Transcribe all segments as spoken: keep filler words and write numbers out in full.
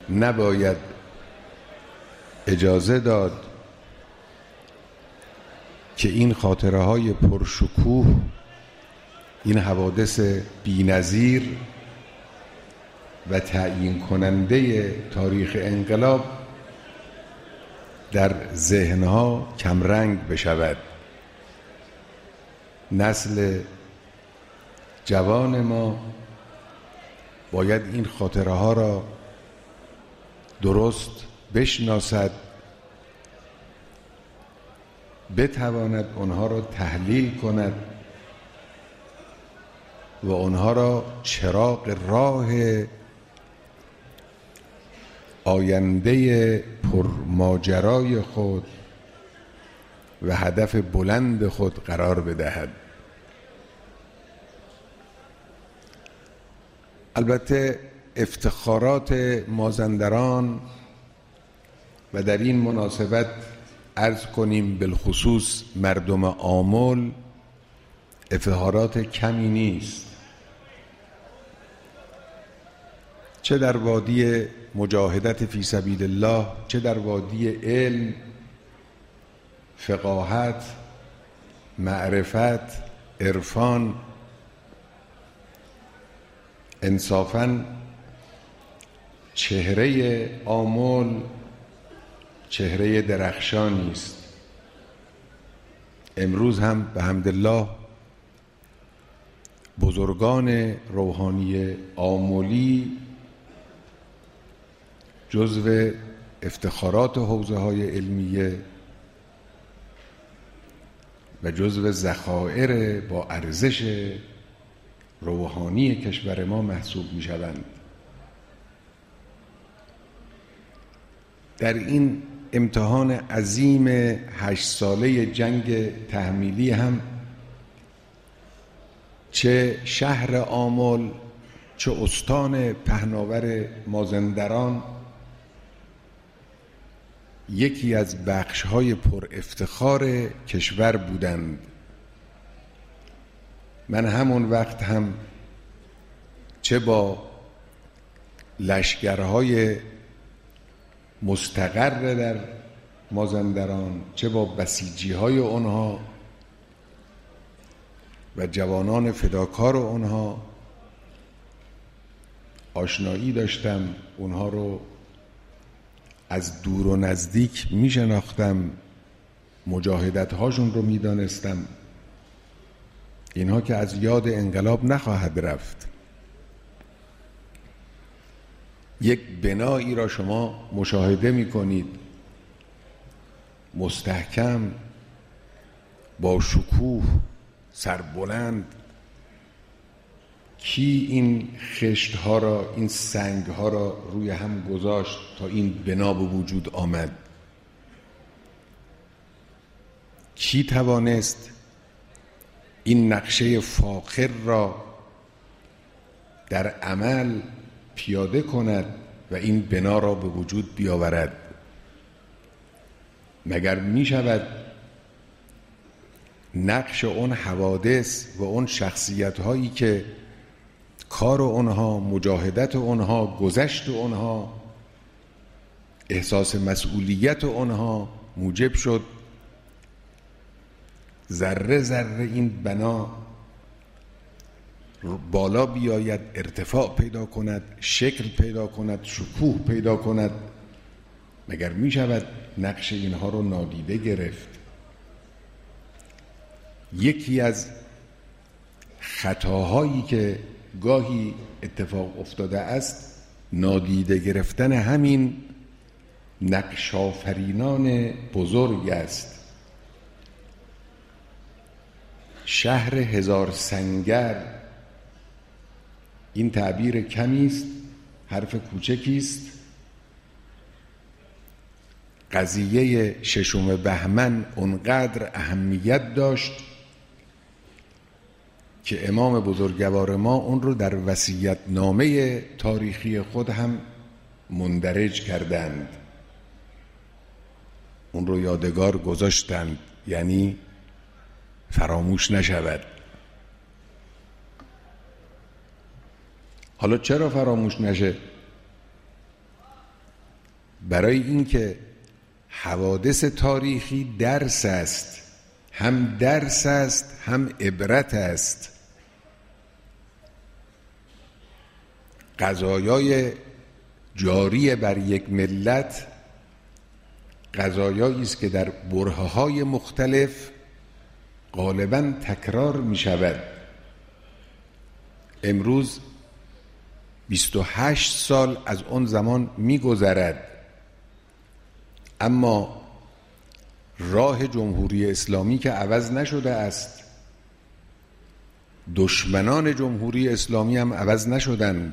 نباید اجازه داد که این خاطره های پرشکوه، این حوادث بی‌نظیر و تعیین کننده تاریخ انقلاب در ذهنها کمرنگ بشود. نسل جوان ما باید این خاطره ها را درست بشناسد، بتواند آنها را تحلیل کند و آنها را چراغ راه آینده پرماجرای خود و هدف بلند خود قرار بدهد. البته افتخارات مازندران و در این مناسبت عرض کنیم بالخصوص مردم آمل افتخارات کمی نیست، چه در وادی مجاهدت فی سبیل الله، چه در وادی علم، فقاهت، معرفت، عرفان. انصافاً چهره آمل چهره درخشانی است. امروز هم به حمدالله بزرگان روحانی آملی جزو افتخارات حوزه های علمیه و جزو ذخایر با ارزش روحانی کشور ما محسوب می شوند. در این امتحان عظیم هشت ساله جنگ تحمیلی هم چه شهر آمل، چه استان پهناور مازندران یکی از بخش‌های پر افتخار کشور بودند. من همون وقت هم چه با لشکرهای مستقر در مازندران، چه با بسیجی‌های آنها و جوانان فداکار آنها آشنایی داشتم. اونها رو از دور و نزدیک می شناختم، مجاهدت هاشون رو می دانستم. اینها که از یاد انقلاب نخواهد رفت. یک بنایی را شما مشاهده می کنید مستحکم، با شکوه، سربلند. کی این خشت ها را، این سنگ ها را روی هم گذاشت تا این بنا به وجود آمد؟ کی توانست این نقشه فاخر را در عمل پیاده کند و این بنا را به وجود بیاورد؟ مگر می شود نقش اون حوادث و اون شخصیت هایی که کار اونها، مجاهدت اونها، گذشت اونها، احساس مسئولیت اونها موجب شد ذره ذره این بنا بالا بیاید، ارتفاع پیدا کند، شکل پیدا کند، شکوه پیدا کند؟ مگر می شود نقش اینها رو نادیده گرفت؟ یکی از خطاهایی که گاهی اتفاق افتاده است نادیده گرفتن همین نقش‌آفرینان بزرگ است. شهر هزار سنگر، این تعبیر کمی است، حرف کوچکی است. قضیه ششم بهمن اونقدر اهمیت داشت که امام بزرگوار ما اون رو در وصیت‌نامه تاریخی خود هم مندرج کردند، اون رو یادگار گذاشتند، یعنی فراموش نشود. حالا چرا فراموش نشه؟ برای اینکه حوادث تاریخی درس است، هم درس است هم عبرت است. قضایای جاری بر یک ملت قضایایی است که در برهه‌های مختلف غالباً تکرار می شود. امروز بیست و هشت سال از اون زمان می گذرد، اما راه جمهوری اسلامی که عوض نشده است، دشمنان جمهوری اسلامی هم عوض نشدند.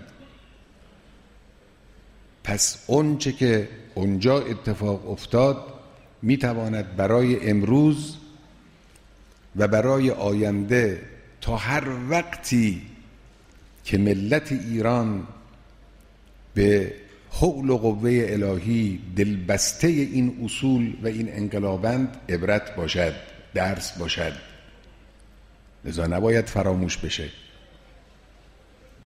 پس اون چه که اونجا اتفاق افتاد می تواند برای امروز و برای آینده تا هر وقتی که ملت ایران به حول و قوه الهی دلبسته این اصول و این انقلابند عبرت باشد، درس باشد. لذا نباید فراموش بشه.